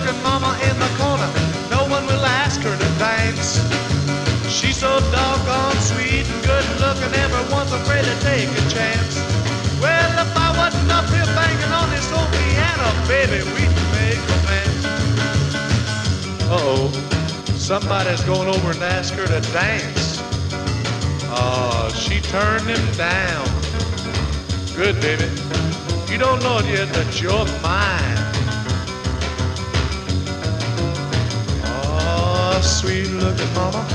looking mama in the corner, no one will ask her to dance. She's so doggone sweet and good looking, everyone's afraid to take a chance. Well, if I wasn't up here banging on this old piano, baby, we'd make romance. Uh-oh, somebody's going over and ask her to dance. Oh, she turned him down. Good, baby. You don't know it yet that you're mine. Oh, sweet looking mama.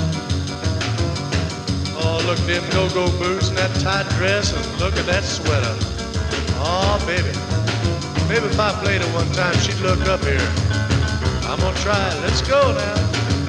Oh, look at them go-go boots and that tight dress, and look at that sweater. Oh, baby. Maybe if I played her one time, she'd look up here. I'm gonna try it. Let's go now.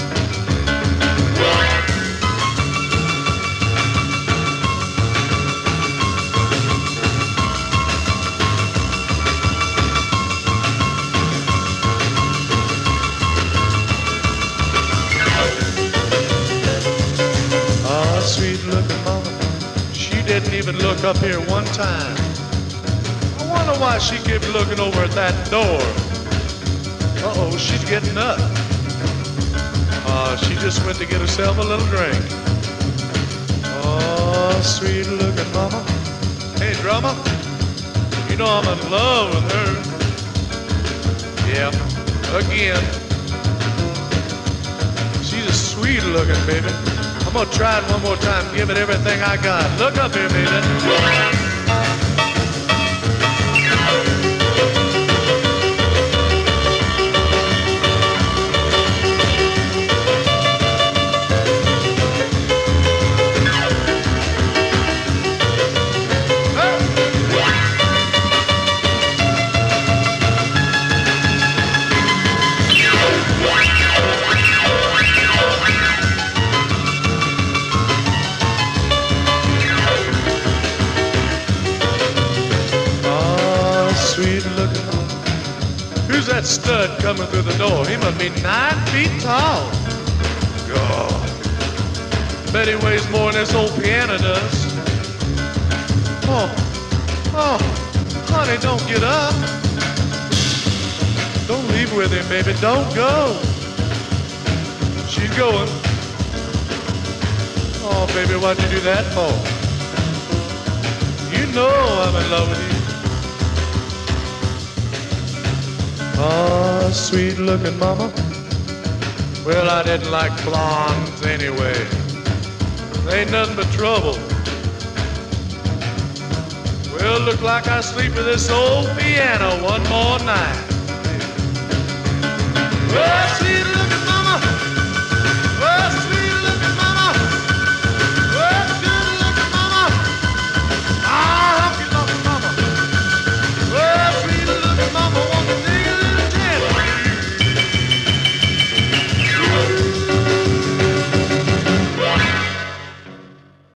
Sweet looking mama, she didn't even look up here one time. I wonder why she kept looking over at that door. Uh-oh, she's getting up. She just went to get herself a little drink. Oh, sweet looking mama. Hey, drummer, you know I'm in love with her. Yeah, again. She's a sweet looking baby. I'm gonna try it one more time, give it everything I got. Look up here, baby. Sweet looking. Who's that stud coming through the door? He must be 9 feet tall. God. Bet he weighs more than this old piano does. Oh, honey, don't get up. Don't leave with him, baby. Don't go. She's going. Oh, baby, what'd you do that for? You know I'm in love with you. Oh, sweet looking mama. Well, I didn't like blondes anyway. They ain't nothing but trouble. Well, look like I sleep with this old piano one more night. Well, sweet looking mama.